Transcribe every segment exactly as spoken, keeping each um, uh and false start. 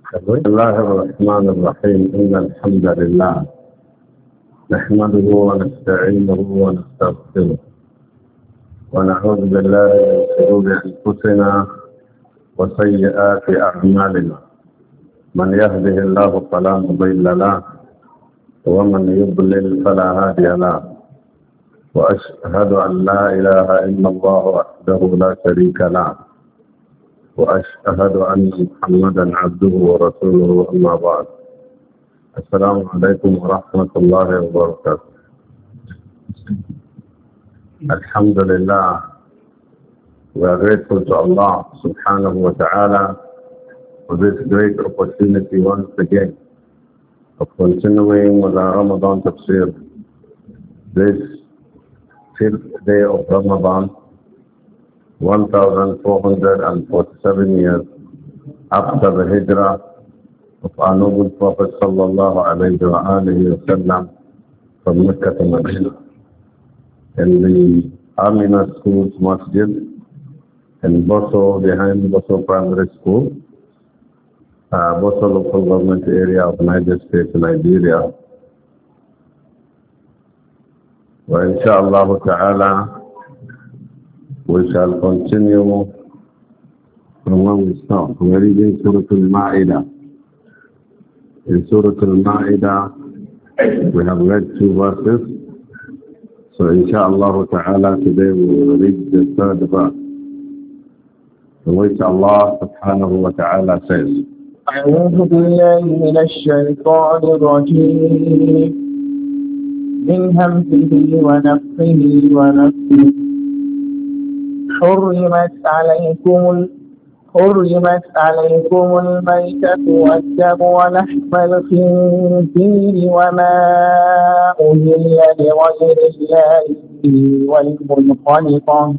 بسم الله الرحمن الرحيم إن الحمد لله نحمده ونستعينه ونستغفره ونعوذ بالله من شرور أنفسنا وسيئات أعمالنا من يهده الله فلا مضل له ومن يضلل فلا هادي له وأشهد أن لا إله إلا الله وحده لا شريك له وأشهد أن محمدا عبده ورسوله أما بعد السلام عليكم ورحمة الله وبركاته. Alhamdulillah, we are grateful to Allah subhanahu wa ta'ala for this great opportunity once again of continuing with our Ramadan tafsir. This fifth day of Ramadan, one thousand four hundred forty-seven years after the hijrah of our noble Prophet sallallahu alayhi wa alihi wa sallam from Mecca to Medina, in the Amina Schools Masjid in Boso, behind Boso Primary School, uh, Boso local government area of Niger State, Nigeria. Well, inshallah ta'ala, we shall continue from where we start. We're reading Surah Al-Ma'idah. In Surah Al-Ma'idah, we have read two verses. So inshallah ta'ala, today we will read the third verse, in which Allah subhanahu wa ta'ala says, أعوذ بالله من الشيطان الرجيم من همزه ونفخه ونفخه حرمت عليكم حرمت عليكم الميتة والدم ولحم الخنزير وما أهل لغير الله والمنخنقة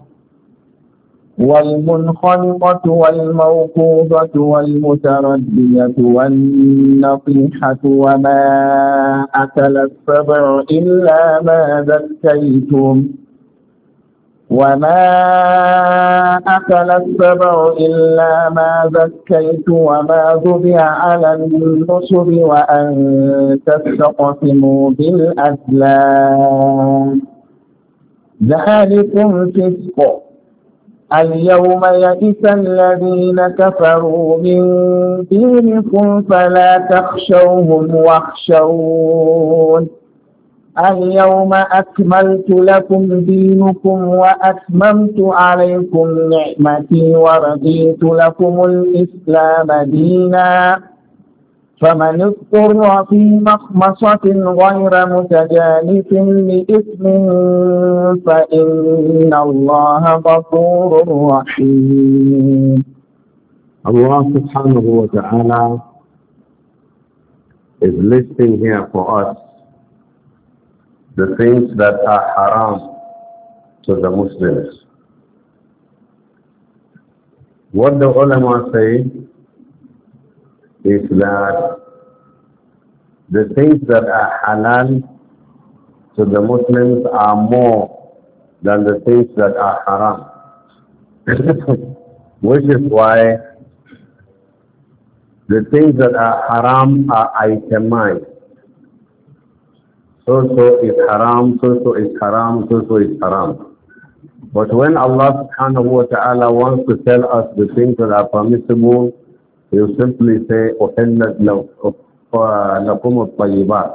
والمنخنقة والموقوذة والمتردية والنطيحة وما أكل السبع إلا ما ذكيتم وما أكل السبع إلا ما ذكيت وما ذبح على النصب وأن تستقسموا بالأزلام ذلكم فسق اليوم يئس الذين كفروا من دينكم فلا تخشوهم واخشون اليوم أكملت لكم دينكم وأتممت عليكم نعمتي ورضيت لكم الإسلام دينا فمن اضطر في مخمصة غير متجانف لإثم فإن الله غفور رحيم. Allah subhanahu wa ta'ala is listing here for us the things that are haram to the Muslims. What the ulama say is that the things that are halal to the Muslims are more than the things that are haram. Which is why the things that are haram are itemized. So-so is haram, so-so is haram, so-so is haram. But when Allah subhanahu wa ta'ala wants to tell us the things that are permissible, He will simply say, أُحِلَّتْ لَكُمُ الطَّيِّبَاتِ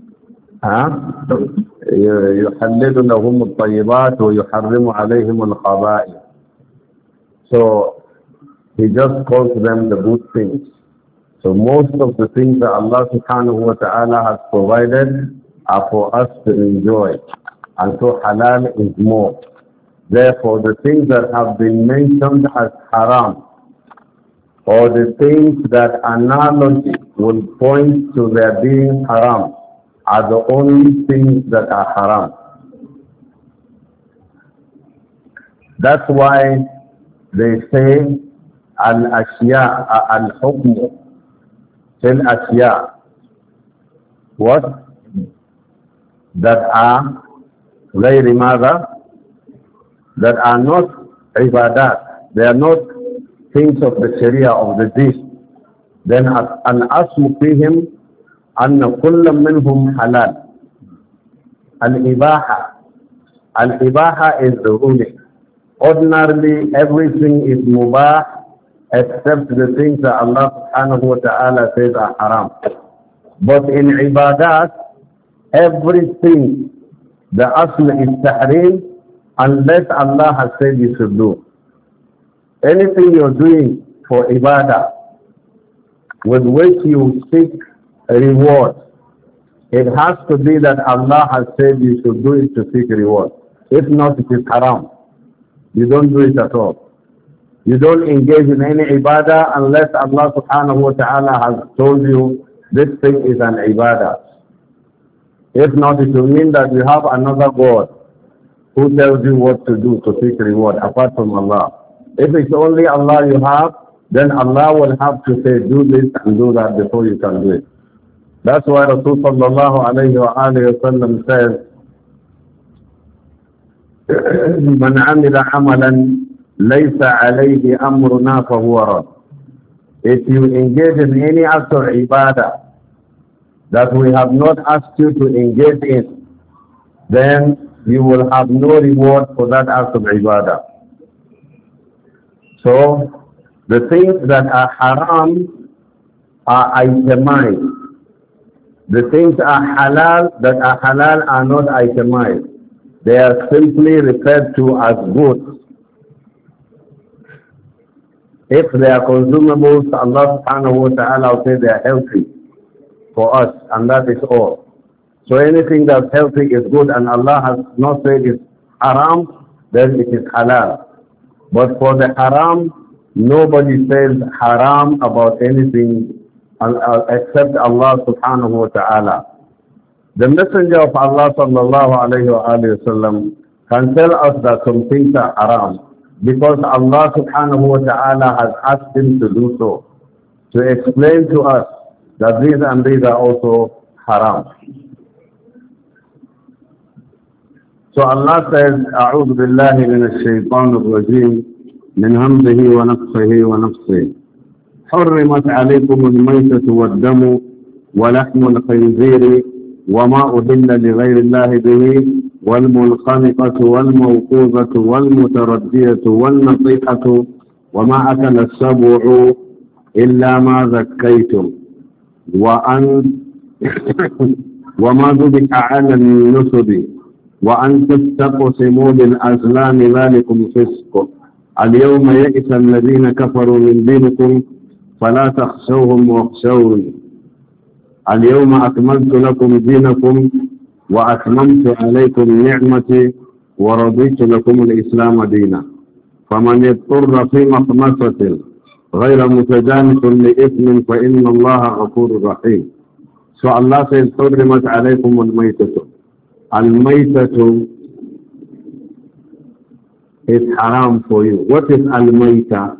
يُحَلِّلُ لَهُمُ الطَّيِّبَاتِ وَيُحَرِّمُ عَلَيْهِمُ الْخَبَائِثَ. So He just calls them the good things. So most of the things that Allah subhanahu wa ta'ala has provided are for us to enjoy, and so halal is more. Therefore, the things that have been mentioned as haram, or the things that analogy will point to their being haram, are the only things that are haram. That's why they say al-ashya, al-hukm, fil-ashya. What? That are غير ماذا? That are not ibadat. They are not things of the Sharia, of the dish. Then al-aslu fihim anna kullam minhum halal. Al-ibaha. Al-ibaha is the ruling. Ordinarily, everything is mubah except the things that Allah subhanahu wa ta'ala says are haram. But in ibadat, everything, the asl is tahrim unless Allah has said you should do. Anything you're doing for ibadah with which you seek a reward, it has to be that Allah has said you should do it to seek reward. If not, it is haram. You don't do it at all. You don't engage in any ibadah unless Allah subhanahu wa ta'ala has told you this thing is an ibadah. If not, it will mean that you have another God who tells you what to do to seek reward apart from Allah. If it's only Allah you have, then Allah will have to say do this and do that before you can do it. That's why Rasul sallallahu alayhi wa alayhi wa sallam says, من عمل عملا ليس عليه أمرنا فهو رد. If you engage in any act of ibadah that we have not asked you to engage in, then you will have no reward for that act of ibadah. So, the things that are haram are itemized. The things are halal that are halal are not itemized. They are simply referred to as goods. If they are consumables, Allah subhanahu wa ta'ala will say they are healthy for us, and that is all. So anything that's healthy is good, and Allah has not said it's haram, then it is halal. But for the haram, nobody says haram about anything except Allah subhanahu wa ta'ala. The Messenger of Allah sallallahu alayhi wa sallam can tell us that some things are haram because Allah subhanahu wa ta'ala has asked him to do so, to explain to us that these and these are also haram. So Allah says, أعوذ بالله من الشيطان الرجيم من همزه ونفخه ونفسه حرمت عليكم الميتة والدم ولحم الخنزير وما أهل لغير الله به والمنخنقة والموقوذة والمتردية والنطيحة وما أكل السبع إلا ما ذكيتم وأن وما ذبح على النصب وأن تستقسموا بالأزلام ذلكم فسق اليوم يئس الذين كفروا من دينكم فلا تخشوهم واخشوني اليوم أكملت لكم دينكم وأتممت عليكم نعمتي ورضيت لكم الإسلام دينا فمن يضطر في مخمصة غير متجانف لإثم فإن الله غفور رحيم. So Allah says, حرمت عليكم الميتة. الميتة is haram for you. What is al-mayta?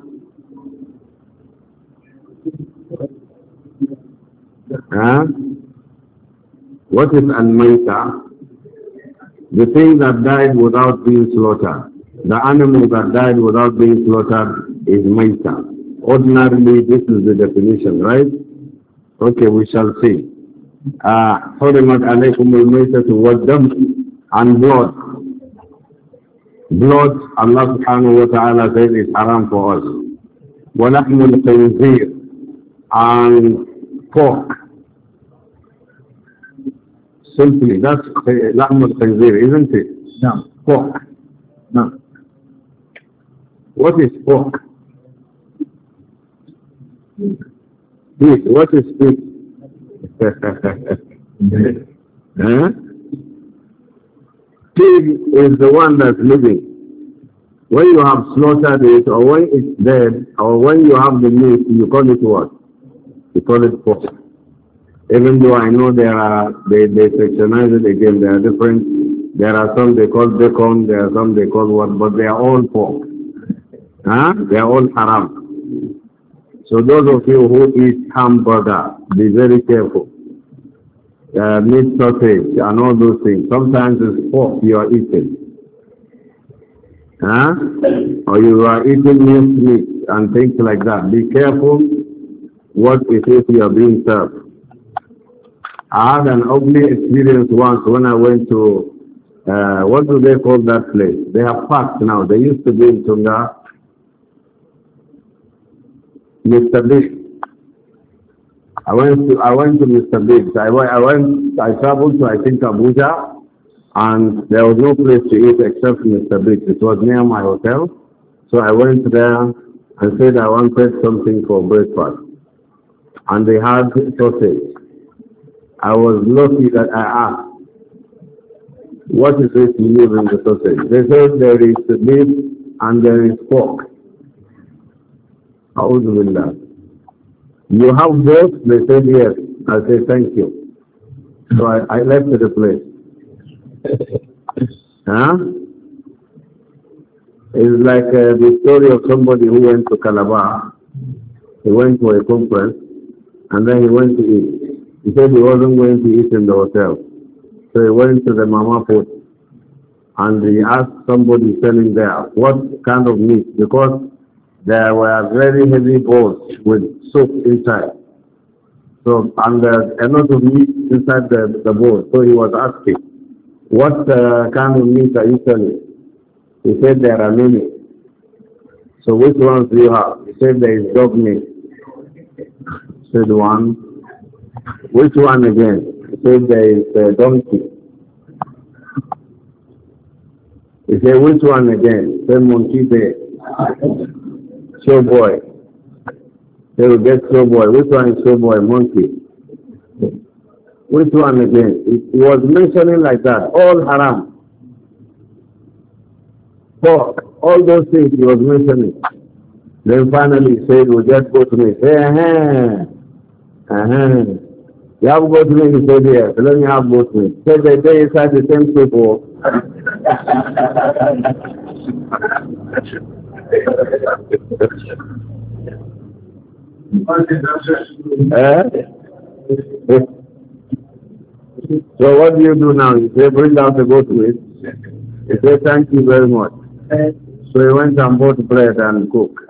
Huh? What is al-mayta? The thing that died without being slaughtered. The animal that died without being slaughtered is mayta. Ordinarily, this is the definition, right? Okay, we shall see. حرمت عليكم الميتة والدم and blood. Blood, Allah subhanahu wa ta'ala says is haram for us. وَلَحْمُ الْخِنْزِيرِ and pork. Simply, that's لحم الخنزير, isn't it? No. Pork. No. What is pork? Pig. What is pig? Huh? Pig is the one that's living. When you have slaughtered it, or when it's dead, or when you have the meat, you call it what? You call it pork. Even though I know there are, they, they sectionize it again, there are different, there are some they call bacon, there are some they call what, but they are all pork. Huh? They are all haram. So those of you who eat hamburger, be very careful. Uh, meat sausage and all those things. Sometimes it's pork you are eating. Huh? Or you are eating minced meat and things like that. Be careful what it is you are being served. I had an ugly experience once when I went to, uh, what do they call that place? They have parks now. They used to be in Tunga, Mister Big. I went to, I went to Mister Biggs. I went, I went, I traveled to, I think, Abuja, and there was no place to eat except Mister Biggs. It was near my hotel. So I went there and said I wanted something for breakfast. And they had sausage. I was lucky that I asked, what is it you use in the sausage? They said there is beef and there is pork. A'udhu billah. You have both? They said yes. I said thank you. So I, I left the place. Huh? It's like uh, the story of somebody who went to Calabar. He went to a conference and then he went to eat. He said he wasn't going to eat in the hotel. So he went to the mama put and he asked somebody selling there what kind of meat, because there were very heavy bowls with soup inside. So, and there's a lot of meat inside the, the bowl. So he was asking, what uh, kind of meat are you selling? He said there are many. So which ones do you have? He said there is dog meat. He said one. Which one again? He said there is a donkey. He said which one again? He said monkey there. Show boy. They will get show boy. Which one is show boy? Monkey. Which one again? He was mentioning like that. All haram. Pork. All those things he was mentioning. Then finally he said, we'll just go to me. Say, uh-huh. Uh-huh. You have goat meat? He said, yes. Let me have goat meat. He said, they stay inside the same people. eh? So what do you do now? You say, bring out the goat meat. He said, thank you very much. So he went and bought bread and cook.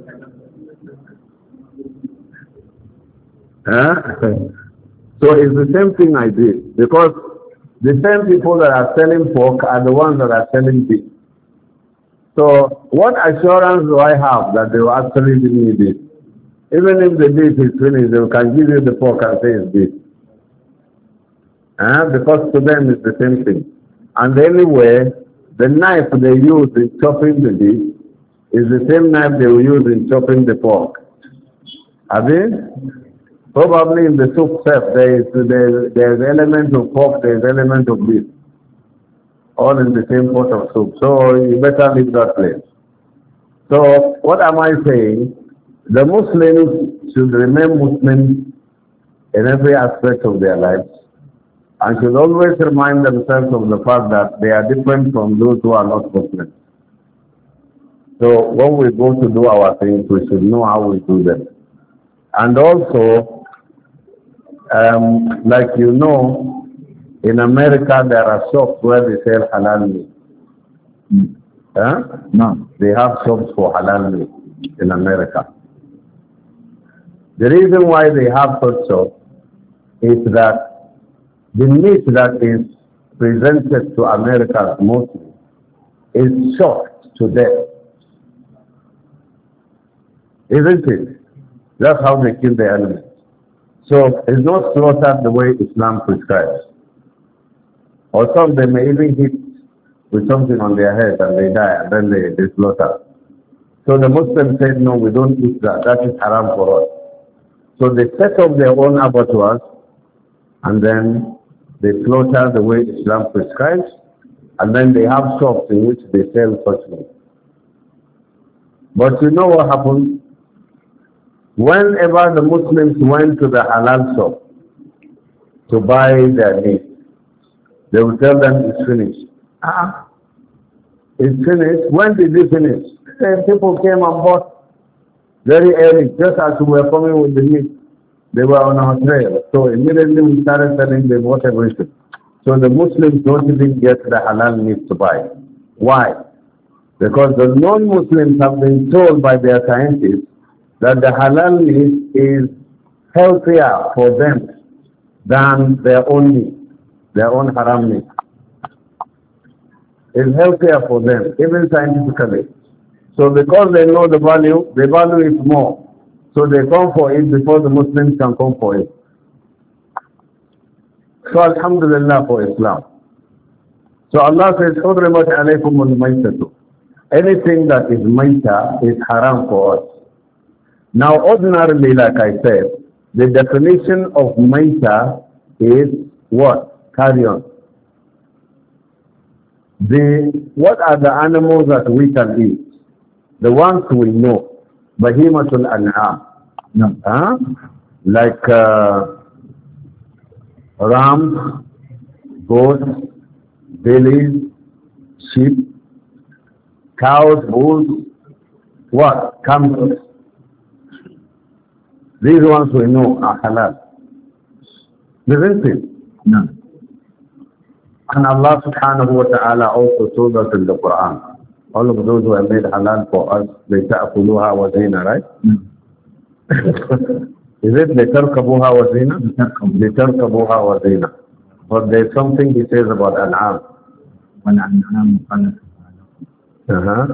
Huh? So it's the same thing I did, because the same people that are selling pork are the ones that are selling beef. So what assurance do I have that they will actually give me this? Even if the beef is finished, they can give you the pork and say it's beef. Uh, because to them it's the same thing. And anyway, the knife they use in chopping the beef is the same knife they will use in chopping the pork. Have you? Probably in the soup set, there is there, there's element of pork, there's element of beef. All in the same pot of soup. So you better leave that place. So what am I saying? The Muslims should remain Muslims in every aspect of their lives and should always remind themselves of the fact that they are different from those who are not Muslims. So when we go to do our things, we should know how we do them. And also, um, like you know, in America there are shops where they sell halal meat. Mm. Huh? No. They have shops for halal meat in America. The reason why they have such shops is that the meat that is presented to Americans mostly is shot to death. Isn't it? That's how they kill the animals. So it's not slaughtered the way Islam prescribes. Or some they may even hit with something on their head and they die and then they, they slaughter. So the Muslims said, no, we don't eat that. That is haram for us. So they set up their own abattoirs and then they slaughter the way Islam prescribes, and then they have shops in which they sell such meat. But you know what happened? Whenever the Muslims went to the halal shop to buy their meat, they would tell them it's finished. Ah, it's finished? When did it finish? And people came and bought very early, just as we were coming with the meat. They were on our trail. So immediately we started selling, they bought everything. So the Muslims don't even get the halal meat to buy. Why? Because the non-Muslims have been told by their scientists that the halal meat is healthier for them than their own meat, their own haram meat. It's healthier for them, even scientifically. So because they know the value, they value it more. So they come for it before the Muslims can come for it. So alhamdulillah for Islam. So Allah says, حُرِّمَتْ عَلَيْكُمُ الْمَيْتَةُ. Anything that is maita is haram for us. Now ordinarily, like I said, the definition of maita is what? Carrion. The, what are the animals that we can eat? The ones we know. Bahimatul an'am. No. Huh? Like uh, rams, goats, bellies, sheep, cows, bulls, what? Camels. These ones we know are halal. Isn't it? No. And Allah subhanahu wa ta'ala also told us in the Quran, all of those who are made halal for us, they ta'akuluha wa zina, right? Mm. Is it litarkabuha wa zina? Litarkabuha wa zina. But there's something he says about an'am. An'am. Uh-huh.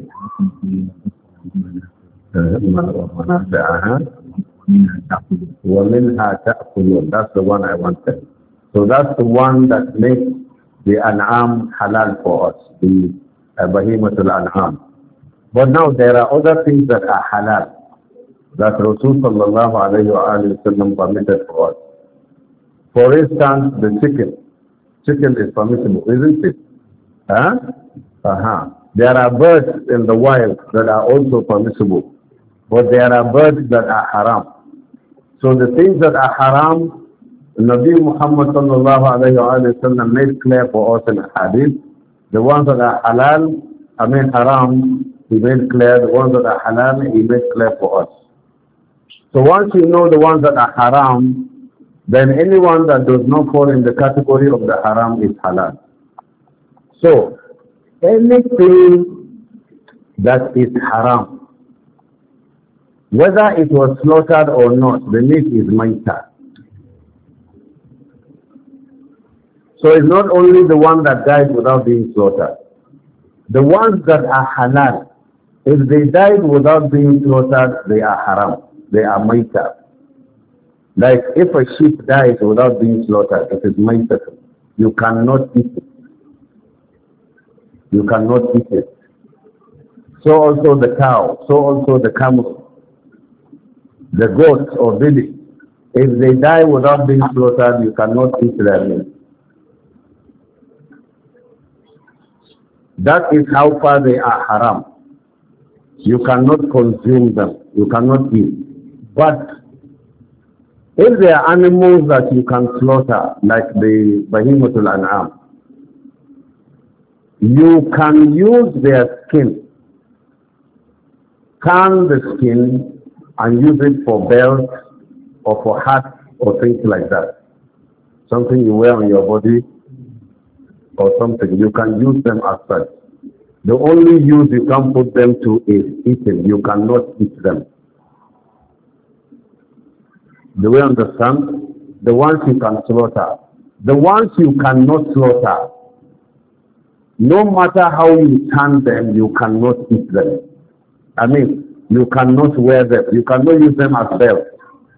Uh-huh. وَمِنْهَا تَأْكُلُونَ. That's the one I wanted. So that's the one that makes the an'am halal for us, the uh, bahimatul an'am. But now there are other things that are halal that Rasul sallallahu alayhi wa sallam permitted for us. For instance, the chicken. Chicken is permissible, isn't it? Huh? Uh-huh. There are birds in the wild that are also permissible. But there are birds that are haram. So the things that are haram, Nabi Muhammad sallallahu alayhi wa sallam made clear for us in hadith. The ones that are halal, I mean haram, he made clear. The ones that are halal, he made clear for us. So once you know the ones that are haram, then anyone that does not fall in the category of the haram is halal. So anything that is haram, whether it was slaughtered or not, the meat is maita. So it's not only the one that died without being slaughtered. The ones that are halal, if they died without being slaughtered, they are haram. They are maita. Like if a sheep dies without being slaughtered, it is maita. You cannot eat it. You cannot eat it. So also the cow, so also the camel, the goat or billy. If they die without being slaughtered, you cannot eat their meat. That is how far they are haram. You cannot consume them. You cannot eat. But if there are animals that you can slaughter, like the bahimatul an'am, you can use their skin, tan the skin, and use it for belts or for hats or things like that. Something you wear on your body or something, you can use them as such. The only use you can put them to is eating. You cannot eat them. Do we understand? The ones you can slaughter. The ones you cannot slaughter, no matter how you tan them, you cannot eat them. I mean, you cannot wear them. You cannot use them as belts.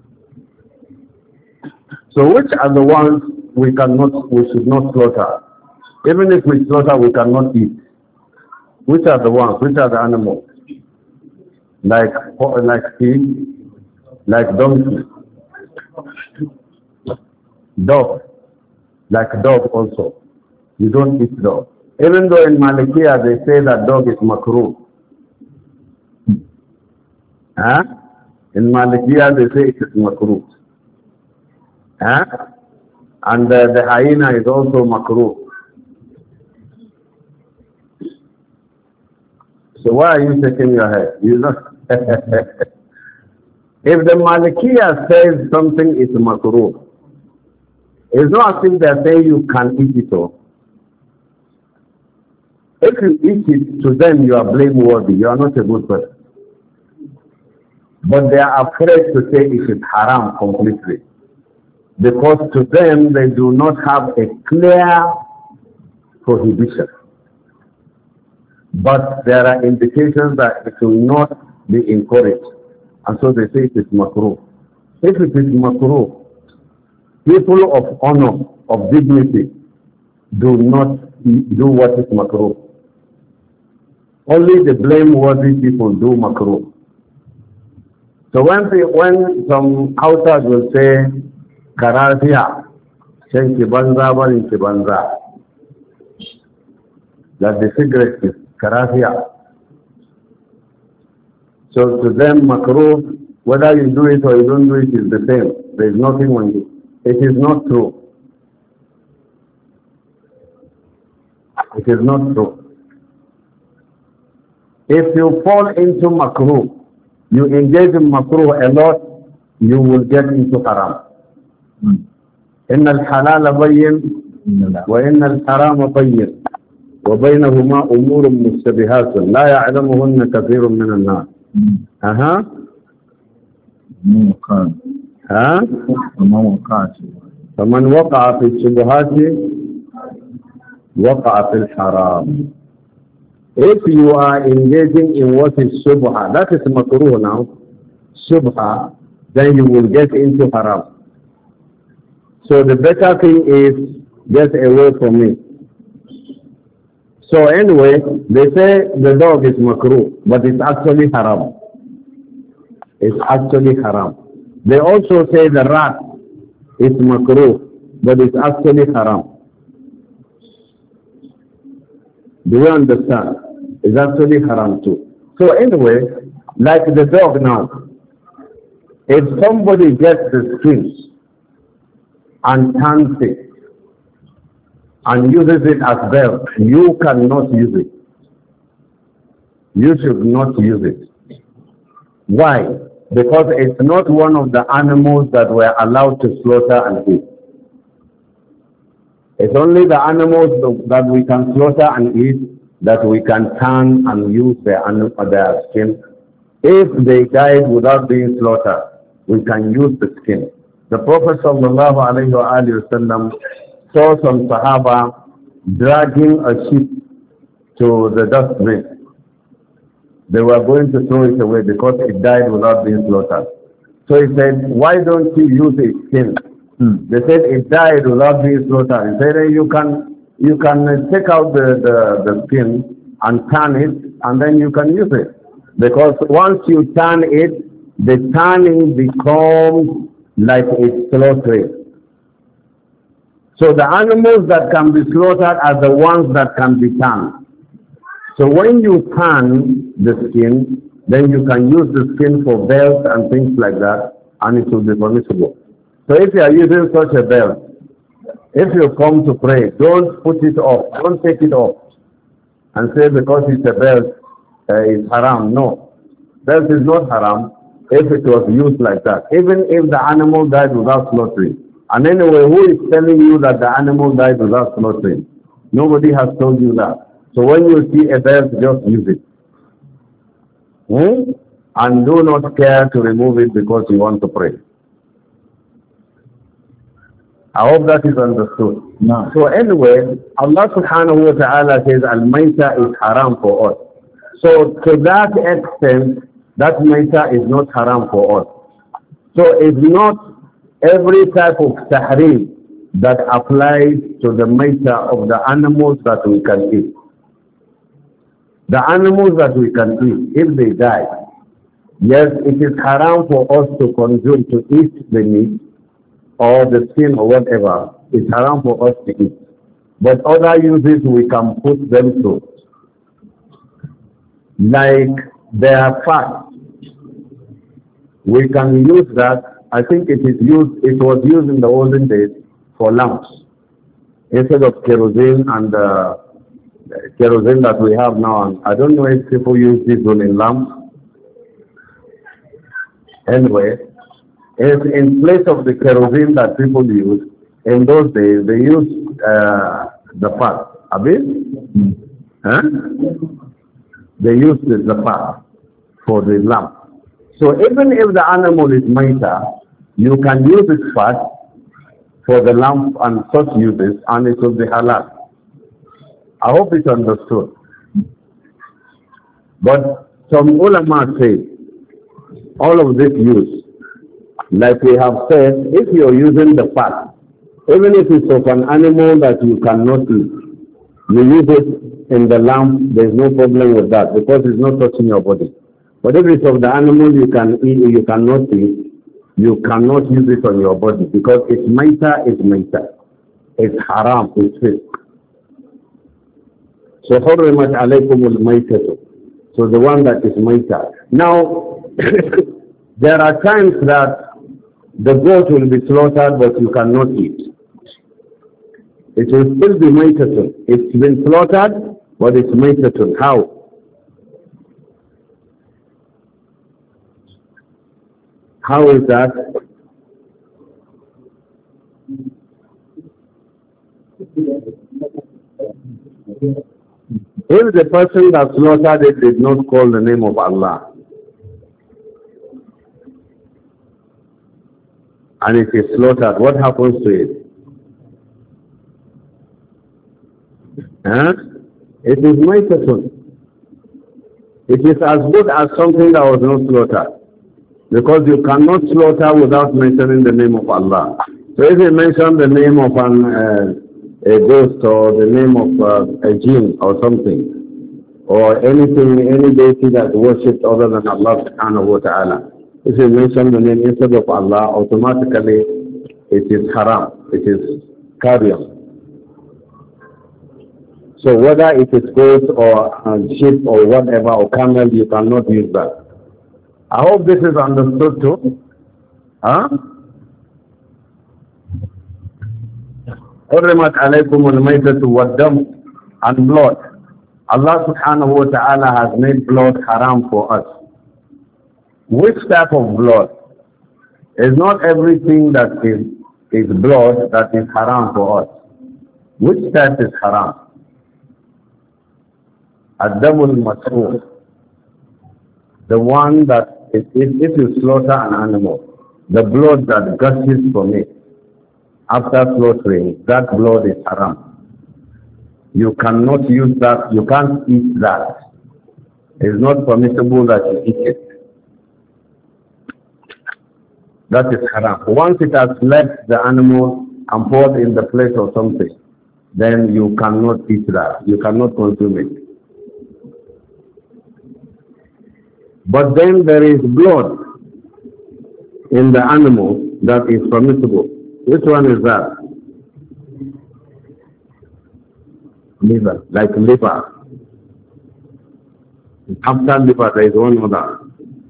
So which are the ones we cannot, we should not slaughter? Even if we slaughter, we cannot eat. Which are the ones? Which are the animals? Like, like pig, like donkey, dog, like dog also. You don't eat dog. Even though in Malikiya they say that dog is makruh. Huh? In Malikiya they say it is makruh. Huh? And uh, the hyena is also makruh. So why are you shaking your head? You know? If the Malikiya says something is makruh, it's not as if they're saying you can eat it all. If you eat it, to them you are blameworthy. You are not a good person. But they are afraid to say it is haram completely. Because to them, they do not have a clear prohibition. But there are indications that it will not be encouraged. And so they say it is makruh. If it is makruh, people of honor, of dignity, do not do what is makruh. Only the blameworthy people do makruh. So when, they, when some outsiders will say, Karaziya, Shenki Banza, Barinki Banza, that the cigarette is Karaziya. So to them, makruh, whether you do it or you don't do it is the same. There is nothing on you. It is not true. It is not true. If you fall into makruh, you engage in makruh a lot, you will get into haram. إن الحلال بين وإن الحرام بين وبينهما أمور مشتبهات لا يعلمهن كثير من الناس. أها ها فمن وقع في الشبهات وقع في الحرام. If you are engaging in what is shubha, that is makruh now, shubha, then you will get into haram. So the better thing is, get away from me. So anyway, they say the dog is makruh, but it's actually haram. It's actually haram. They also say the rat is makruh, but it's actually haram. Do you understand? It's actually haram too. So anyway, like the dog now, if somebody gets the skin and turns it and uses it as belt, you cannot use it. You should not use it. Why? Because it's not one of the animals that were allowed to slaughter and eat. It's only the animals that we can slaughter and eat that we can tan and use their, their skin. If they died without being slaughtered, we can use the skin. The Prophet sallallahu alayhi wa sallam saw some Sahaba dragging a sheep to the dustbin. They were going to throw it away because it died without being slaughtered. So he said, why don't you use its skin? Hmm. They said it died without being slaughtered. He said, you can You can take out the, the, the skin and tan it, and then you can use it. Because once you tan it, the tanning becomes like it's slaughtered. So the animals that can be slaughtered are the ones that can be tanned. So when you tan the skin, then you can use the skin for belts and things like that, and it will be permissible. So if you are using such a belt, if you come to pray, don't put it off, don't take it off and say because it's a belt, uh, it's haram. No, belt is not haram if it was used like that, even if the animal died without slaughtering. And anyway, who is telling you that the animal died without slaughtering? Nobody has told you that. So when you see a belt, just use it. Hmm? And do not care to remove it because you want to pray. I hope that is understood. No. So anyway, Allah subhanahu wa ta'ala says, Al-Maita is haram for us. So to that extent, that Maita is not haram for us. So it's not every type of tahrim that applies to the Maita of the animals that we can eat. The animals that we can eat, if they die, yes, it is haram for us to consume, to eat the meat, or the skin or whatever, it's haram for us to eat. But other uses we can put them to. Like their fat. We can use that. I think it is used, it was used in the olden days for lamps. Instead of kerosene and uh, kerosene that we have now. I don't know if people use this one in lamps. Anyway, if in place of the kerosene that people use, in those days they used uh, the fat. A bit? Mm. Huh? They used the fat for the lamp. So even if the animal is maita, you can use its fat for the lamp and such uses, and it will be halal. I hope it's understood. But some ulama say all of this use, like we have said, if you're using the fat, even if it's of an animal that you cannot eat, you use it in the lamp, there's no problem with that because it's not touching your body. But if it's of the animal you can eat, you cannot eat, you cannot use it on your body because it's maita, it's maita. It's haram, it's fisk. So حرمت عليكم الميتة. So the one that is maita. Now, there are times that the goat will be slaughtered but you cannot eat. It will still be maitatun. It's been slaughtered but it's maitatun. How? How is that? If the person that slaughtered it did not call the name of Allah, and it is slaughtered, what happens to it? Huh? It is maitatun. It is as good as something that was not slaughtered. Because you cannot slaughter without mentioning the name of Allah. So if you mention the name of an, uh, a ghost or the name of uh, a jinn or something, or anything, any deity that worshipped other than Allah subhanahu wa ta'ala, if you mention the name instead of Allah, automatically it is haram, it is carrion. So whether it is goat or uh, sheep or whatever, or camel, you cannot use that. I hope this is understood too. Huh? حرمت عليكم الميتة والدم and blood. Allah subhanahu wa ta'ala has made blood haram for us. Which type of blood? It's not everything that is, is blood that is haram for us. Which type is haram? الدم المسفوح. The one that If, if, if you slaughter an animal, the blood that gushes from it after slaughtering, that blood is haram. You cannot use that, you can't eat that. It's not permissible that you eat it. That is haram. Once it has left the animal and poured in the plate or something, then you cannot eat that. You cannot consume it. But then there is blood in the animal that is permissible. Which one is that? Liver, like liver. After liver, there is one other.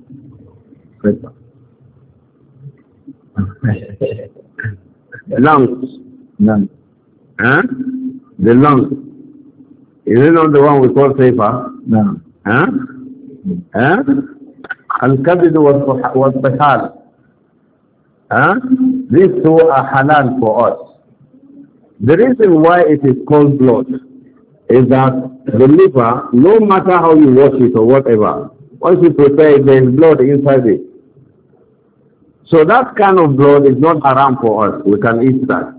Lungs. Lungs. Huh? The lungs. Is it not the one we call safer? No. Huh? Huh? Al-kabid was Huh? These two are halal for us. The reason why it is called blood is that the liver, no matter how you wash it or whatever, once you prepare it, there is blood inside it. So that kind of blood is not haram for us. We can eat that.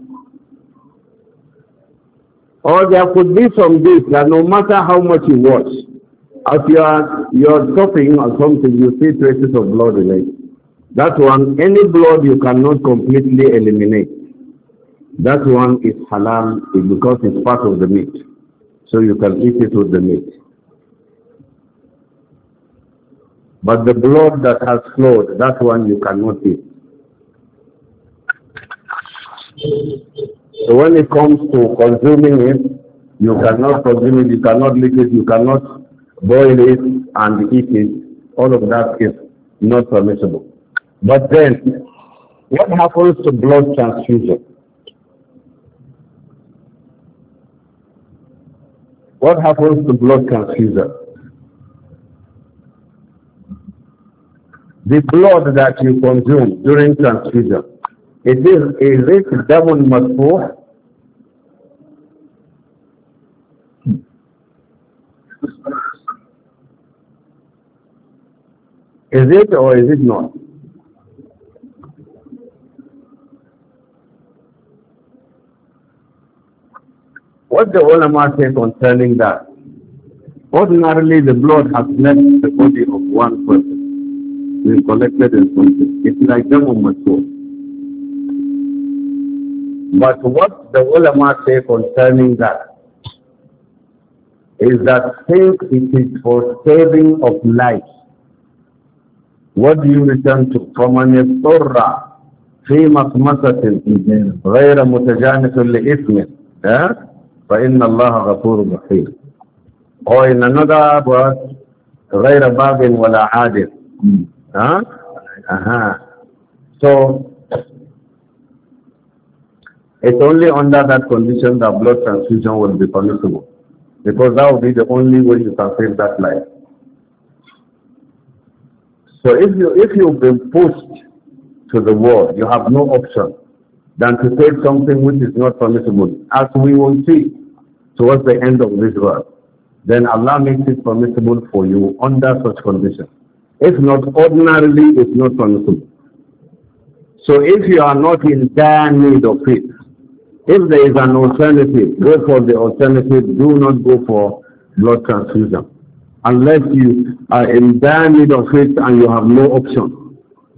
Or there could be some dish that no matter how much you wash, if you are you're chopping or something, you see traces of blood in it. That one, any blood you cannot completely eliminate. That one is halal because it's part of the meat. So you can eat it with the meat. But the blood that has flowed, that one you cannot eat. So when it comes to consuming it, you cannot consume it, you cannot lick it, you cannot boil it and eat it. All of that is not permissible. But then, what happens to blood transfusion? What happens to blood transfusion? The blood that you consume during transfusion, it is, is it double masfuh? Is it or is it not? What the ulama say concerning that? Ordinarily, the blood has left the body of one person, been collected in something. It's like Jamu Matur. But what the ulama say concerning that is that since it is for saving of life, what do you return to? فَمَنِ اضْطُرَّ فِي مَخْمَسَةٍ غَيْرَ مُتَجَانِفٍ لِإِثْمٍ فَإِنَّ اللَّهَ غَفُورٌ رَحِيمٌ. Or in another verse, غَيْرَ بَابٍ وَلَا عَادٍ. Huh? Uh-huh. So, it's only under that condition that blood transfusion will be permissible. Because that will be the only way you can save that life. So if you if you've been pushed to the wall, you have no option than to take something which is not permissible, as we will see towards the end of this verse. Then Allah makes it permissible for you under such conditions. If not, ordinarily it's not permissible. So if you are not in dire need of it, if there is an alternative, go for the alternative. Do not go for blood transfusion unless you are in dire need of it and you have no option.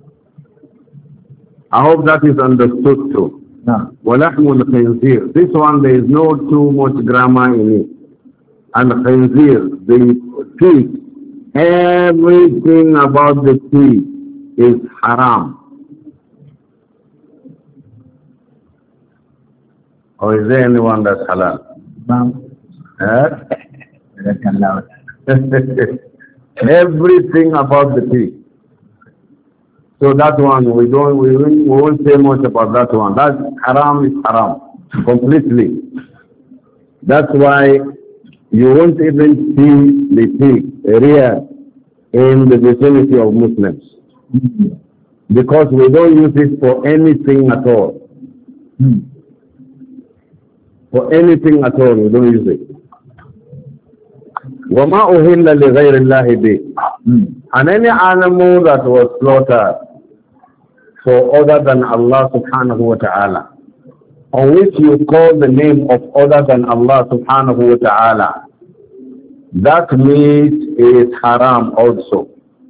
I hope that is understood too. وَلَحْمُ الْخِنْزِيرِ. This one, there is no too much grammar in it. And khinzir, the pig, everything about the pig is haram. Or is there anyone that's halal? Eh? Everything about the pig. So that one, we don't, we won't, we won't say much about that one. That haram is haram, completely. That's why you won't even see the pig rear in the vicinity of Muslims. Because we don't use it for anything at all. For anything at all, we don't use it. وَمَا أُهِلَّ لِغَيْرِ اللَّهِ بِهِ. And any animal that was slaughtered for other than Allah subhanahu wa ta'ala, on which you call the name of other than Allah subhanahu wa ta'ala, that meat is haram also.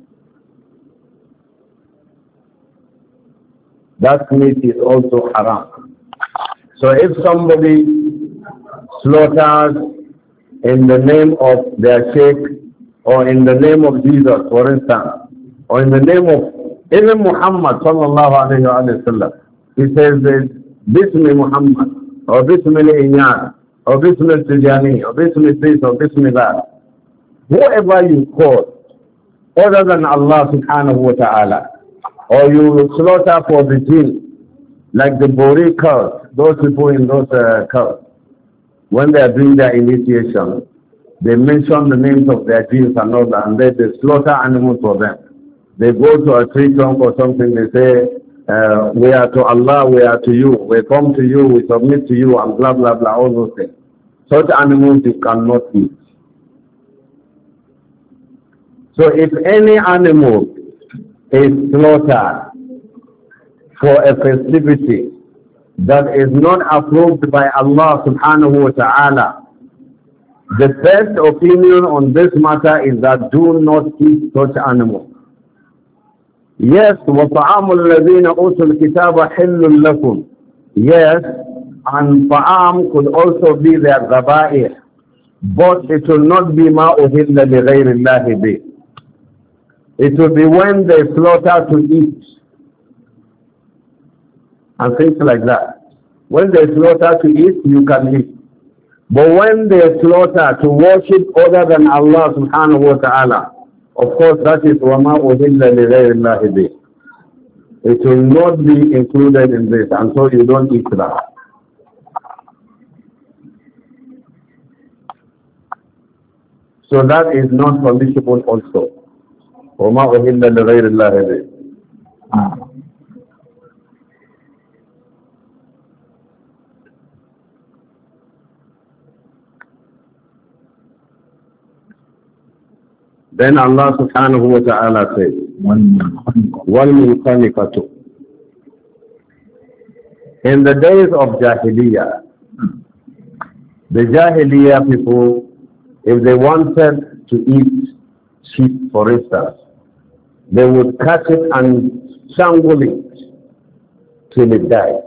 That meat is also haram. So if somebody slaughters in the name of their sheikh, or in the name of Jesus, for instance, or in the name of even Muhammad sallallahu alayhi wa sallam, he says this, Bismi Muhammad, or Bismi Inyar, or Bismi Tijani, or Bismi this, or Bismi that. Whoever you call, other than Allah subhanahu wa ta'ala, or you slaughter for the jinn, like the Bori cult, those people in those uh, cults, when they are doing their initiation, they mention the names of their jinns and all that, and they, they slaughter animals for them. They go to a tree trunk or something, they say, uh, we are to Allah, we are to you, we come to you, we submit to you, and blah, blah, blah, all those things. Such animals you cannot eat. So if any animal is slaughtered for a festivity that is not approved by Allah subhanahu wa ta'ala, the best opinion on this matter is that do not eat such animals. Yes, وَطَعَامُ الَّذِينَ أُوتُوا الْكِتَابَ حِلٌّ لَكُمْ. Yes, and ta'am could also be their dhaba'ir, but it will not be مَا أُهِلَّ لِغَيْرِ اللَّهِ بِهِ. It will be when they slaughter to eat and things like that. When they slaughter to eat, you can eat. But when they slaughter to worship other than Allah subhanahu wa ta'ala, of course that is وَمَا أُهِلَّ لِغَيْرِ اللَّهِ بِهِ. It will not be included in this, and so you don't eat that. So that is not permissible also. وَمَا أُهِلَّ لِغَيْرِ اللَّهِ بِهِ. Then Allah subhanahu wa ta'ala says, وَالْمُنْخَنِقَةُ. In the days of Jahiliyyah, the Jahiliyyah people, if they wanted to eat sheep, for instance, they would catch it and strangle it till it dies.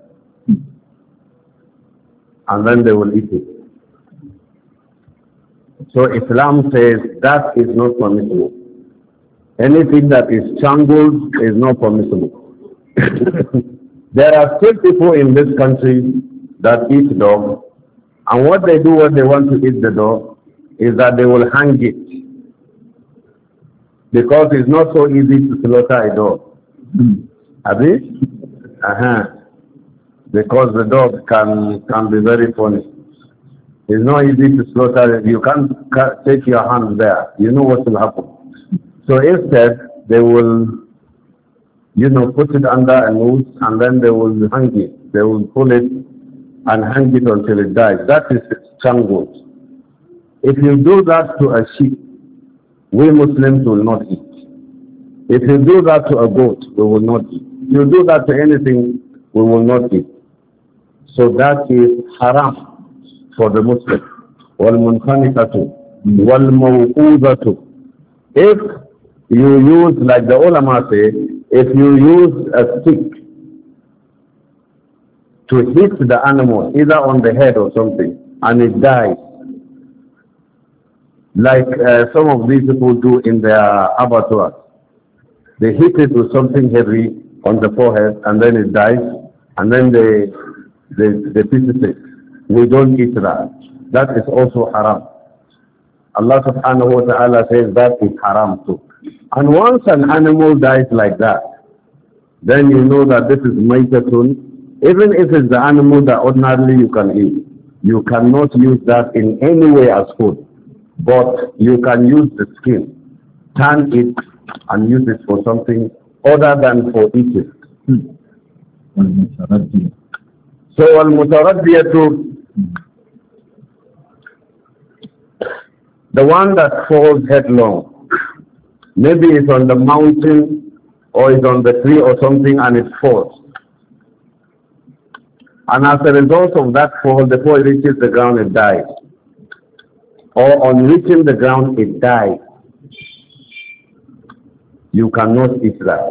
And then they will eat it. So Islam says that is not permissible. Anything that is strangled is not permissible. There are still people in this country that eat dog, and what they do when they want to eat the dog is that they will hang it. Because it's not so easy to slaughter a dog. Have you? Uh-huh. Because the dog can, can be very funny. It's not easy to slaughter it. You can't take your hand there. You know what will happen. So instead, they will, you know, put it under a noose and then they will hang it. They will pull it and hang it until it dies. That is strangled. If you do that to a sheep, we Muslims will not eat. If you do that to a goat, we will not eat. If you do that to anything, we will not eat. So that is haram for the Muslim. وَالْمُنْخَنِقَةُ وَالْمَوْقُوذَةُ. If you use, like the ulama say, if you use a stick to hit the animal, either on the head or something, and it dies, like uh, some of these people do in their abattoirs. They hit it with something heavy on the forehead, and then it dies, and then they, they, they piece it. We don't eat that. That is also haram. Allah subhanahu wa ta'ala says that is haram too. And once an animal dies like that, then you know that this is maytatun. Even if it's the animal that ordinarily you can eat, you cannot use that in any way as food. But you can use the skin, tan it, and use it for something other than for eating. Hmm. So al-mutaraddiyatu, the one that falls headlong, maybe it's on the mountain or it's on the tree or something and it falls. And as a result of that fall, before it reaches the ground, it dies. Or on reaching the ground, it dies. You cannot eat that.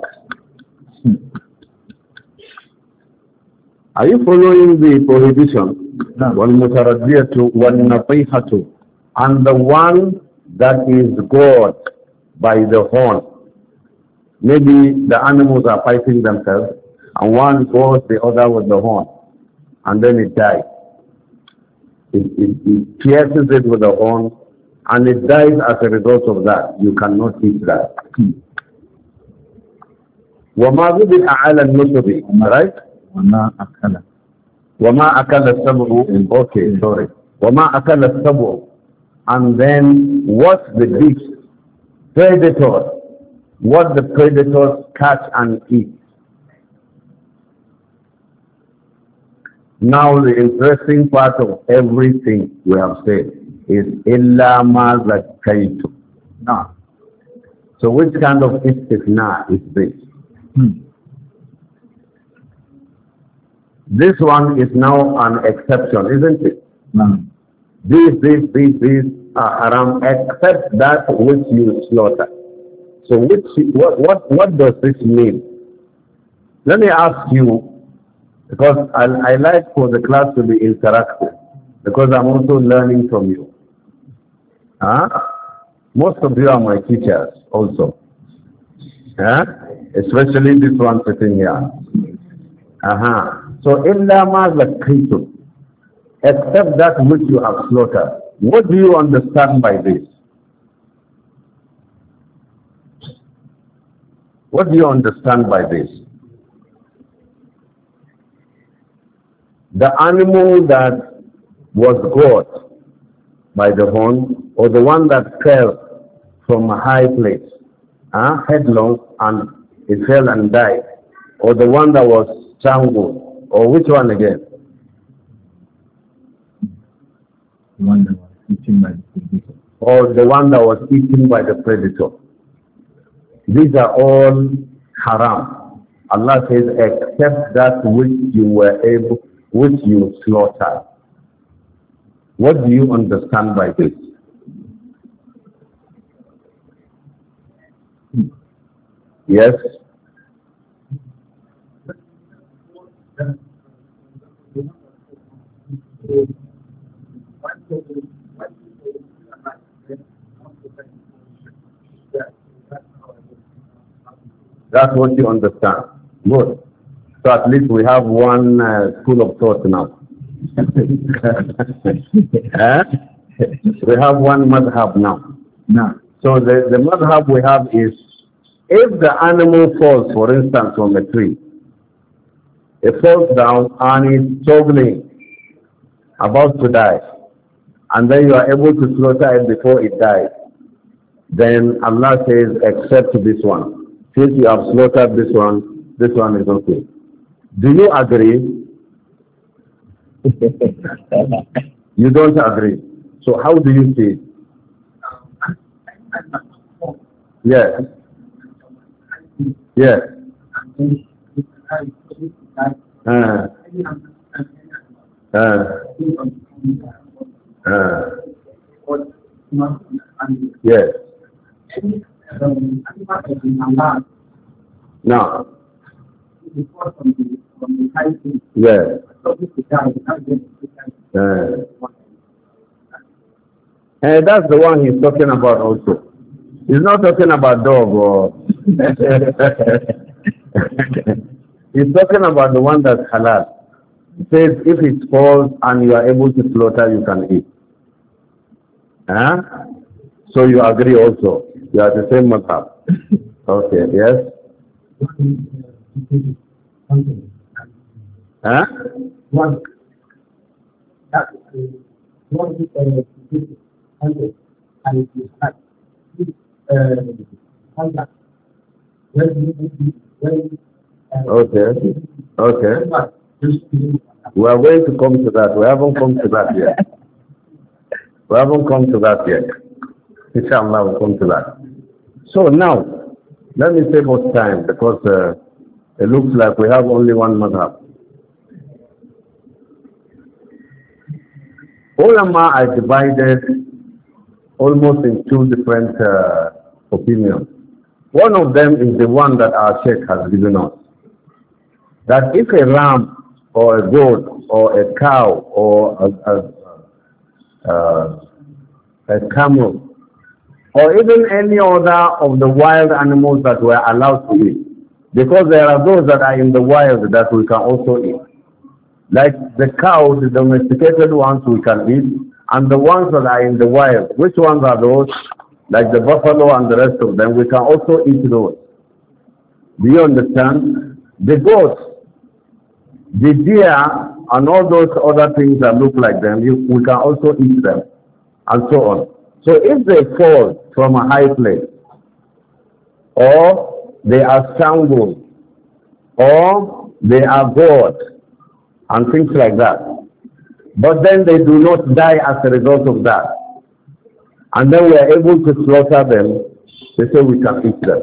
Are you following the prohibition? وَالْمُتَرَدِّيَةُ وَالنَّطِيحَةُ. And the one that is gored by the horn. Maybe the animals are fighting themselves, and one gores the other with the horn, and then it dies. It, it, it pierces it with the horn, and it dies as a result of that. You cannot eat that. وَمَا ذُبِحَ عَلَى النُّصُبِ. Right? وَمَا أَكَلَ. وَمَا أَكَلَ السَّبْعُ. Okay, sorry. وَمَا أَكَلَ السَّبْعُ. And then what the beast, predators, what the predators catch and eat. Now the interesting part of everything we have said is إِلَّا مَا زَكَّيْتُ. Now, so which kind of istifna is this? Hmm. This one is now an exception, isn't it? No. These, these, these, these are haram except that which you slaughter. So which, what, what, what does this mean? Let me ask you, because I, I like for the class to be interactive, because I'm also learning from you. Huh? Most of you are my teachers also. Huh? Especially this one sitting here. Uh-huh. So, إِلَّا مَا زَكَّيْتُمْ, except that which you have slaughtered. What do you understand by this? What do you understand by this? The animal that was gored by the horn, or the one that fell from a high place, uh, headlong, and it fell and died, or the one that was strangled, or which one again? The one that was eaten by the predator. or the one that was eaten by the predator. These are all haram. Allah says, except that which you were able, which you slaughtered. What do you understand by this? Yes? That's what you understand. Good. So at least we have one uh, school of thought now. eh? We have one madhab now. No. So the, the madhab we have is, if the animal falls, for instance, from a tree, it falls down and is struggling, about to die, and then you are able to slaughter it before it dies, then Allah says, except this one. Since you have slaughtered this one, this one is okay. Do you agree? You don't agree. So how do you see it? Yes. Yes. Uh, uh, uh, yes. Now. Yes. Uh, and that's the one he's talking about also. He's not talking about dog or... He's talking about the one that's halal. He says if it falls and you are able to slaughter, you can eat. Huh? So you agree also. You are the same madhab. Okay, yes? Huh? One. Okay. Okay. We are going to come to that. We haven't come to that yet. We haven't come to that yet. Inshallah, we'll come to that. So now, let me save us time because uh, it looks like we have only one madhab. Ulama are divided almost in two different uh, opinions. One of them is the one that our Sheikh has given us. That if a ram or a goat or a cow or a, a, a, a camel or even any other of the wild animals that were allowed to eat, because there are those that are in the wild that we can also eat. Like the cow, the domesticated ones we can eat, and the ones that are in the wild. Which ones are those? Like the buffalo and the rest of them, we can also eat those. Do you understand? The goats, the deer, and all those other things that look like them, you, we can also eat them, and so on. So if they fall from a high place, or they are strangled, or they are gored, and things like that, but then they do not die as a result of that, and then we are able to slaughter them, they say we can eat them.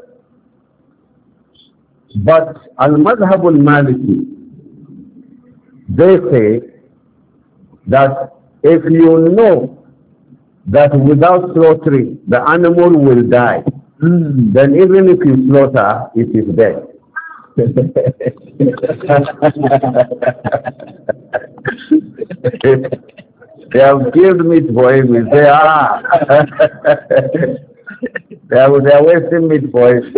But Al-Madhab al-Maliki, they say that if you know that without slaughtering the animal will die, mm. then even if you slaughter, it is dead. They have killed meat for him. He say, ah, they are, they are wasting meat for him.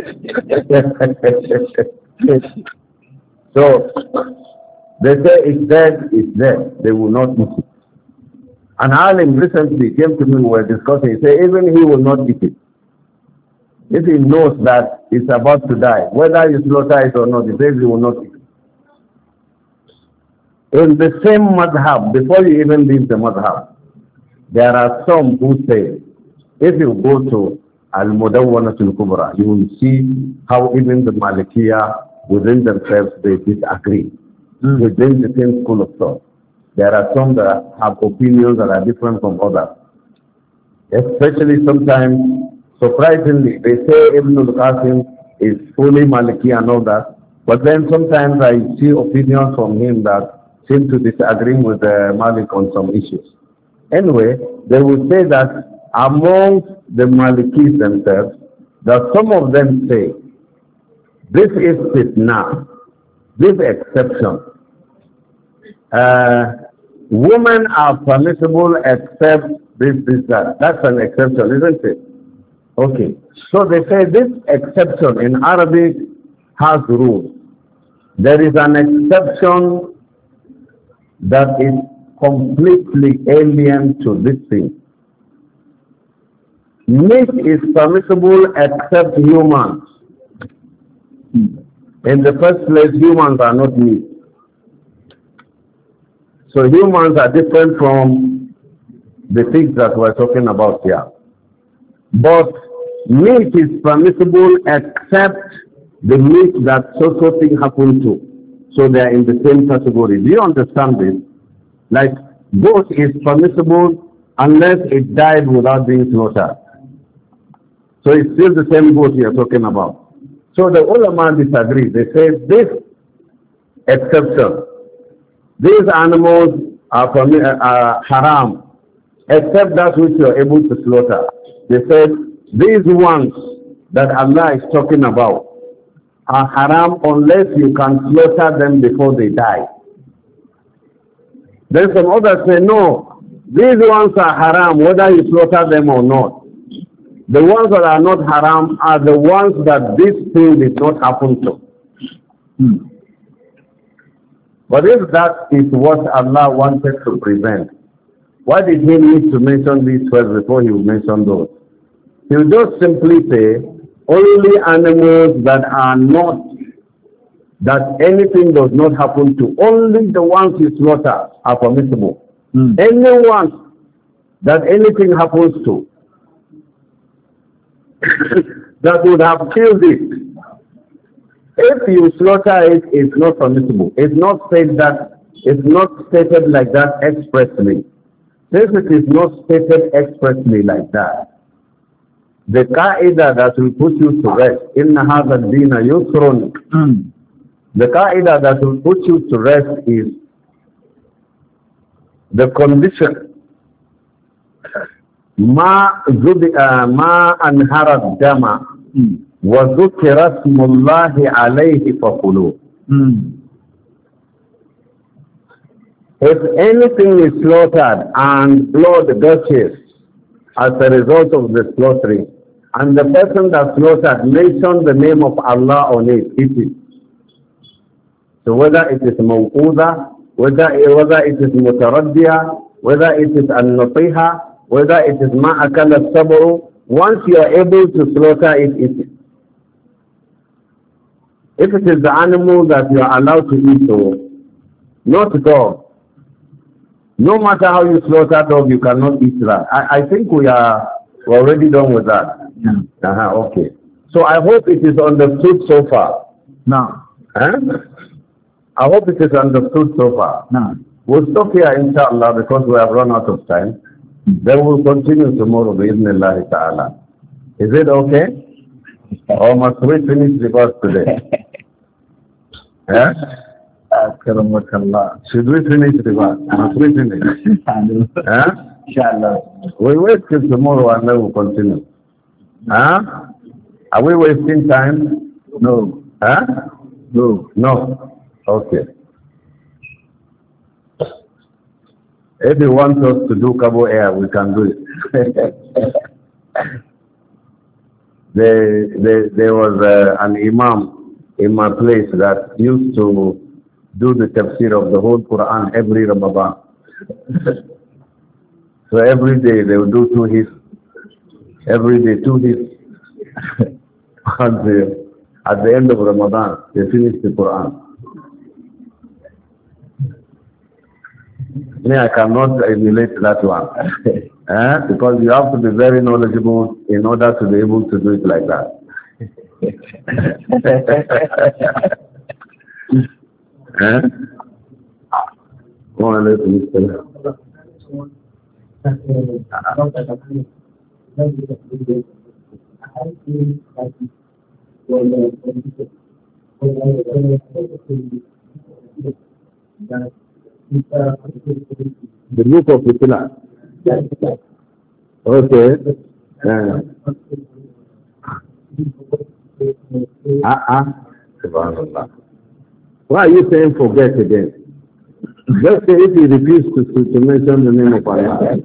So they say it's dead, it's dead. They will not eat it. And Alim recently came to me, we were discussing, he said even he will not eat it. If he knows that it's about to die, whether you slaughter it or not, he says he will not eat it. In the same madhab, before you even leave the madhab, there are some who say, if you go to Al-Mudawwanatul Kubra, you will see how even the Malikiya within themselves, they disagree mm. within the same school of thought. There are some that have opinions that are different from others. Especially sometimes, surprisingly, they say Ibn al-Qasim is fully Maliki and all that. But then sometimes I see opinions from him that seem to disagree with uh, Malik on some issues. Anyway, they will say that among the Malikis themselves, that some of them say, this is fitna, this exception. Uh, women are permissible except this, this, that. That's an exception, isn't it? Okay. So they say this exception in Arabic has rules. There is an exception that is completely alien to this thing. Meat is permissible except humans. In the first place, humans are not meat. So humans are different from the things that we're talking about here. But meat is permissible except the meat that so-so thing happened to. So they are in the same category. Do you understand this? Like, goat is permissible unless it died without being slaughtered. So it's still the same goat you are talking about. So the ulama disagree. They say this exception, these animals are, are haram, except that which you are able to slaughter. They said these ones that Allah is talking about are haram unless you can slaughter them before they die. Then some others say, no, these ones are haram whether you slaughter them or not. The ones that are not haram are the ones that this thing did not happen to. Hmm. But if that is what Allah wanted to prevent, why did He need to mention these first before He would mention those? He would just simply say, only animals that are not, that anything does not happen to, only the ones you slaughter are permissible. Mm. Anyone that anything happens to, that would have killed it, if you slaughter it, it's not permissible. It's not said that, it's not stated like that expressly. Since it is not stated expressly like that, the qaida that will put you to rest, inna hadha ad-deena yusrun, the qaida that will put you to rest is the condition ma zubi ma anhara dama wa dhukira ismullahi alayhi faqulu. If anything is slaughtered and blood gushes as a result of the slaughtering, and the person that slaughtered mentioned the name of Allah on it, eat it. So whether it is mawquda, whether, whether it is mutaraddiya, whether it is an-natiha, whether it is ma'akal al-sabru, once you are able to slaughter it, eat it. If it is the animal that you are allowed to eat, so not dog. No matter how you slaughter dog, you cannot eat that. I, I think we are already done with that. Yeah. Uh-huh, okay. So I hope it is understood so far. No. Huh? I hope it is understood so far. No. We'll stop here, inshallah, because we have run out of time. Then we'll continue tomorrow, bi'idhnillahi ta'ala. Is it okay? Or must we finish the verse today? Yeah? Should we finish the verse? Must we finish? Huh? Inshallah. We wait till tomorrow and then we'll continue. Huh? Are we wasting time? No. Huh? No. No. Okay. If you want us to do Cabo Air, we can do it. there, there, there was uh, an imam in my place that used to do the tafsir of the whole Quran every Ramadan. So every day they will do two his, every day two his. And uh, at the end of Ramadan, they finish the Quran. Me, I cannot emulate that one. eh? Because you have to be very knowledgeable in order to be able to do it like that. eh? Go on, let me The book of Fitna. Okay. Uh, uh-uh. Subhanallah. Why are you saying forget again? Just say if you refuse to, to, to mention the name of Allah.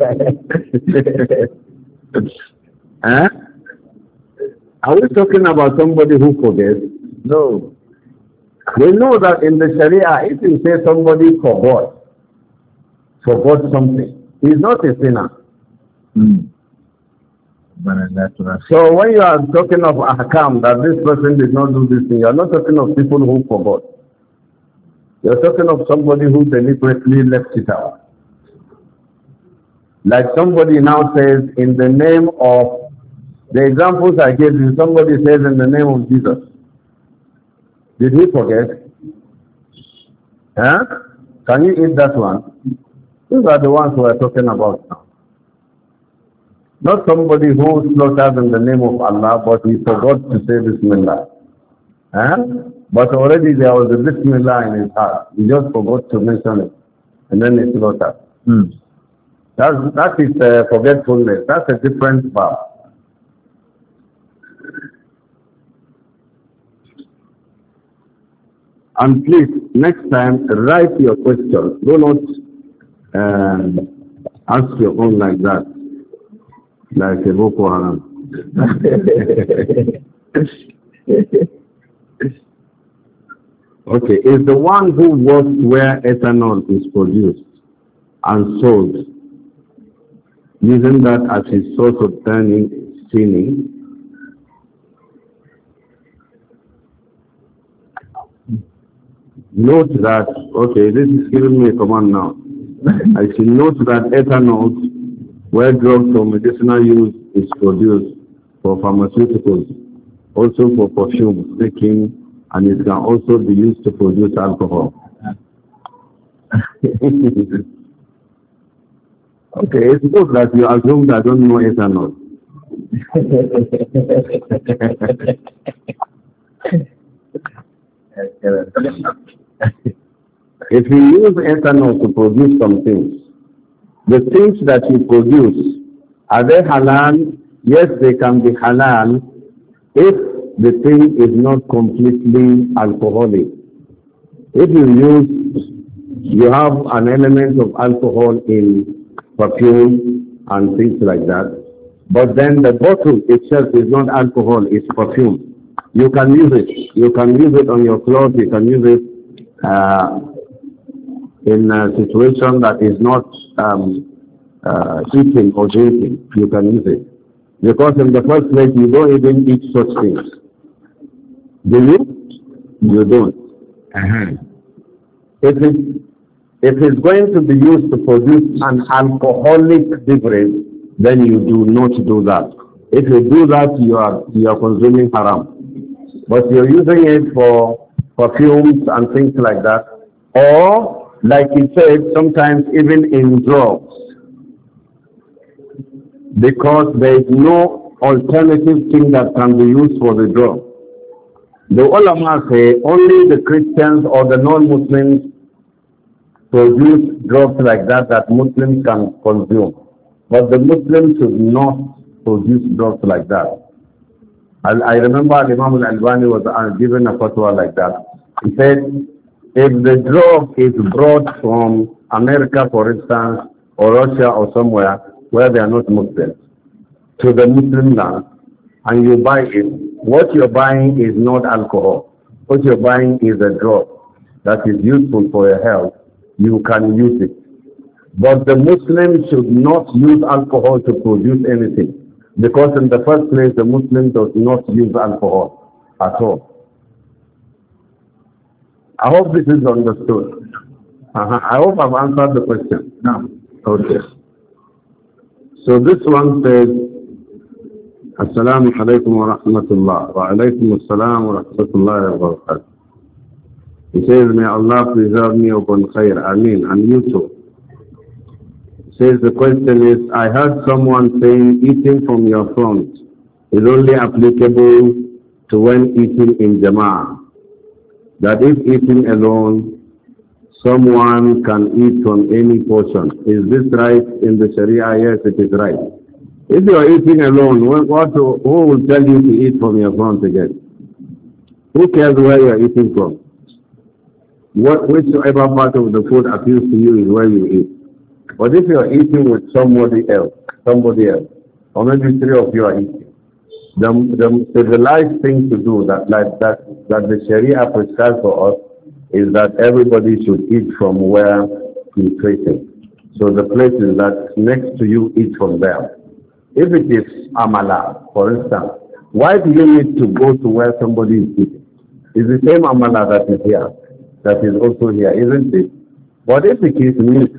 Huh? Are we talking about somebody who forgets? No. We know that in the Sharia, if you say somebody forgot, forgot something, he's not a sinner. Mm. So when you are talking of ahkam, that this person did not do this thing, you are not talking of people who forgot. You are talking of somebody who deliberately left it out. Like somebody now says, in the name of, the examples I gave you, somebody says in the name of Jesus. Did he forget? Huh? Can you eat that one? These are the ones we are talking about now. Not somebody who slaughters in the name of Allah, but he forgot to say Bismillah. Huh? But already there was a Bismillah in his heart. He just forgot to mention it. And then he slaughtered. Hmm. That's, that is uh, forgetfulness. That's a different part. And please, next time, write your question. Do not um, ask your own like that. Like a Boko Haram. Okay, is the one who works where ethanol is produced and sold, using that as his source of earning, sinning? Note that, okay, this is giving me a command now. I should note that ethanol, where drugs for medicinal use is produced for pharmaceuticals, also for perfume making, and it can also be used to produce alcohol. Okay, it's good that you assume that I don't know ethanol. If you use ethanol to produce some things, the things that you produce, are they halal? Yes, they can be halal if the thing is not completely alcoholic. If you use, you have an element of alcohol in perfume and things like that, but then the bottle itself is not alcohol, it's perfume. You can use it. You can use it on your clothes, you can use it uh, in a situation that is not um, uh, eating or drinking. You can use it. Because in the first place, you don't even eat such things. Do you? You don't. Uh-huh. If, it, if it's going to be used to produce an alcoholic beverage, then you do not do that. If you do that, you are, you are consuming haram. But you're using it for perfumes and things like that. Or, like he said, sometimes even in drugs. Because there is no alternative thing that can be used for the drug. The ulama say only the Christians or the non-Muslims produce drugs like that that Muslims can consume. But the Muslims should not produce drugs like that. I, I remember Imam al-Albani was uh, given a fatwa like that. He said, if the drug is brought from America, for instance, or Russia or somewhere where they are not Muslims, to the Muslim land, and you buy it, what you're buying is not alcohol. What you're buying is a drug that is useful for your health. You can use it. But the Muslims should not use alcohol to produce anything. Because in the first place, the Muslim does not use alcohol at all. I hope this is understood. Uh-huh. I hope I've answered the question. No. Okay. So this one says, Assalamu alaikum wa rahmatullah wa alaikum assalam wa rahmatullahi wa barakatuh. He says, may Allah preserve me upon khair. Ameen. And you too. says the question is, I heard someone saying eating from your front is only applicable to when eating in Jama'ah. That if eating alone, someone can eat from any portion. Is this right in the Sharia? Yes, it is right. If you are eating alone, what, what, who will tell you to eat from your front again? Who cares where you are eating from? What, whichever part of the food appeals to you is where you eat. But if you are eating with somebody else, somebody else, or maybe three of you are eating, the, the civilized thing to do that, like that, that the Sharia prescribes for us is that everybody should eat from where he's facing. So the places that next to you, eat from there. If it is amala, for instance, why do you need to go to where somebody is eating? It's the same amala that is here, that is also here, isn't it? But if it is meat,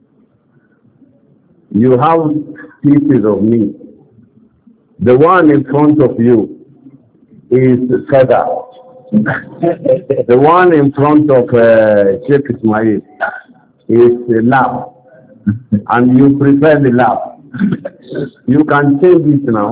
you have pieces of meat. The one in front of you is feather. The one in front of uh, Sheikh Ismail is the lamb. And you prefer the lamb. You can change it now.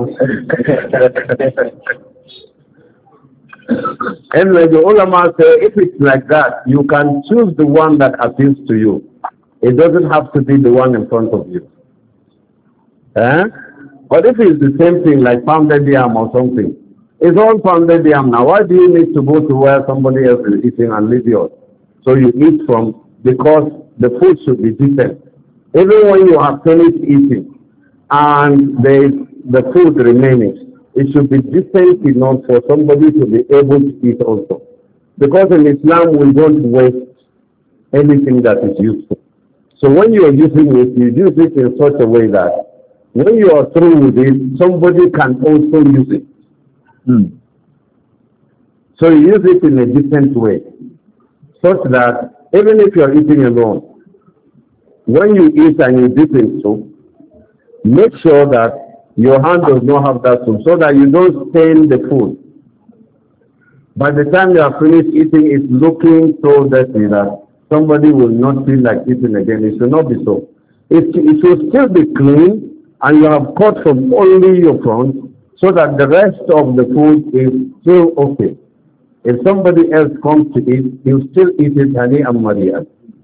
Anyway, the ulama say if it's like that, you can choose the one that appeals to you. It doesn't have to be the one in front of you. Eh? But if it's the same thing like pounded yam or something, it's all pounded yam now. Why do you need to go to where somebody else is eating and leave yours? So you eat from, because the food should be decent. Even when you have finished eating and there is the food remaining, it should be decent enough for somebody to be able to eat also. Because in Islam we don't waste anything that is useful. So when you are using it, you use it in such a way that when you are through with it, somebody can also use it. Hmm. So you use it in a different way, such that even if you are eating alone, when you eat and you dip in soup, make sure that your hand does not have that soup, so that you don't stain the food. By the time you are finished eating, it's looking so dirty that somebody will not feel like eating again. It should not be so. It, it should still be clean, and you have cut from only your front, so that the rest of the food is still okay. If somebody else comes to eat, you still eat it hani and mariya.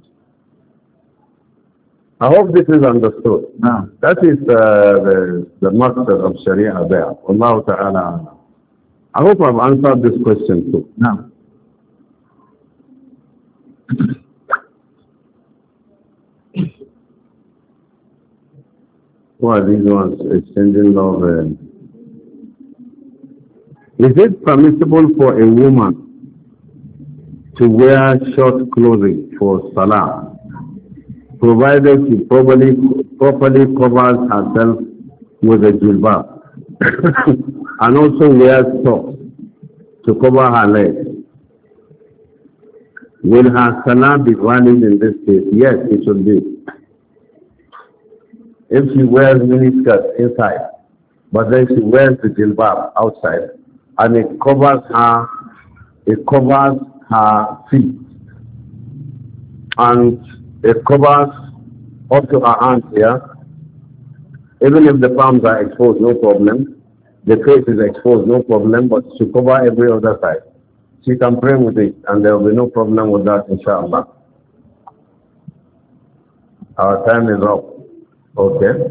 I hope this is understood. No. That is uh, the, the master of Sharia there. Allah Ta'ala. I hope I've answered this question too. No. What are these ones? Exchanging love. Uh, is it permissible for a woman to wear short clothing for salah, provided she properly, properly covers herself with a jilbab and also wears socks to cover her legs? Will her salah be valid in this case? Yes, it should be. If she wears miniskirt inside, but then she wears the jilbab outside, and it covers her, it covers her feet, and it covers up to her hands here. Even if the palms are exposed, no problem. The face is exposed, no problem, but she cover every other side. She can pray with it, and there will be no problem with that, inshallah. Our time is up. Okay.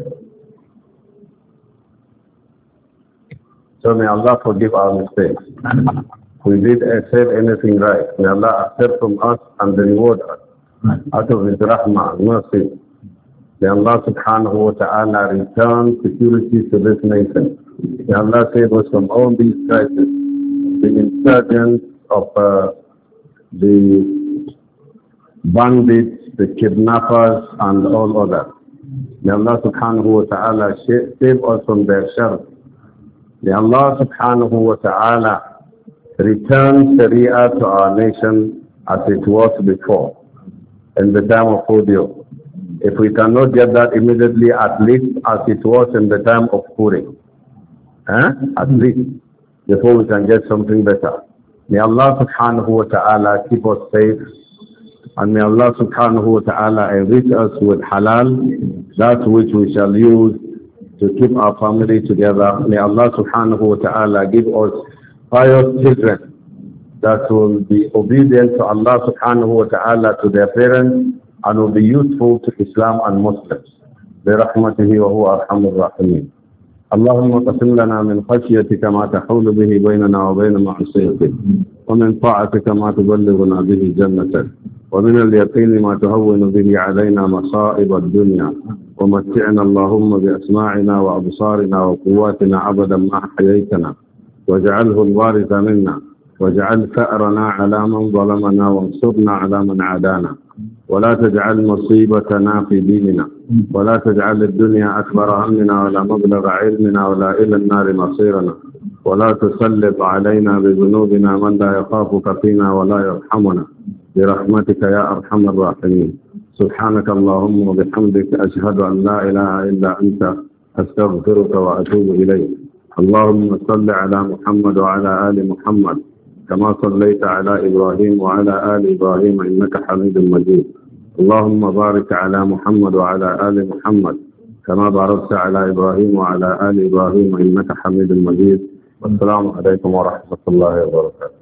So may Allah forgive our mistakes. We did accept anything right. May Allah accept from us and reward us out of His rahmah, mercy. May Allah subhanahu wa ta'ala return security to this nation. May Allah save us from all these crises, the insurgents of uh, the bandits, the kidnappers, and all others. May Allah subhanahu wa ta'ala save us from their shar. May Allah subhanahu wa ta'ala return Sharia to our nation as it was before, in the time of Hudio. If we cannot get that immediately, at least as it was in the time of Puri. Eh? At least, before we can get something better. May Allah subhanahu wa ta'ala keep us safe, and may Allah subhanahu wa ta'ala enrich us with halal that which we shall use to keep our family together. May Allah subhanahu wa ta'ala give us pious children that will be obedient to Allah subhanahu wa ta'ala, to their parents, and will be useful to Islam and Muslims. برحمته وهو أرحم الراحمين. اللهم قسم لنا من خشيتك ما تحول به بيننا وبين معصيتك، ومن طاعتك ما تبلغنا به جنتك، ومن اليقين ما تهون به علينا مصائب الدنيا، ومتعنا اللهم بأسماعنا وأبصارنا وقواتنا أبدا ما أحييتنا، واجعله الوارث منا، واجعل ثأرنا على من ظلمنا، وانصرنا على من عادانا، ولا تجعل مصيبتنا في ديننا، ولا تجعل الدنيا أكبر همنا ولا مبلغ علمنا ولا إلى النار مصيرنا، ولا تسلط علينا بذنوبنا من لا يخافك فينا ولا يرحمنا، برحمتك يا أرحم الراحمين. سبحانك اللهم وبحمدك أشهد أن لا إله إلا أنت، أستغفرك وأتوب إليك. اللهم صل على محمد وعلى آل محمد كما صليت على إبراهيم وعلى آل إبراهيم إنك حميد مجيد. اللهم بارك على محمد وعلى آل محمد كما باركت على إبراهيم وعلى آل إبراهيم إنك حميد مجيد. والسلام عليكم ورحمة الله وبركاته.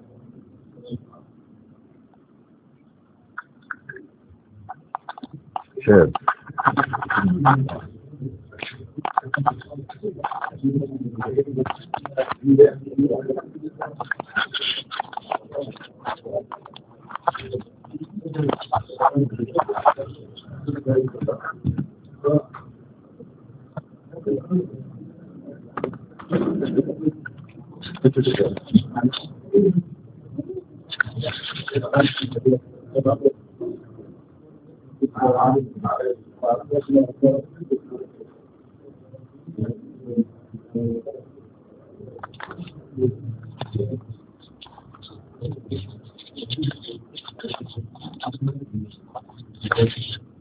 شير. Thank you.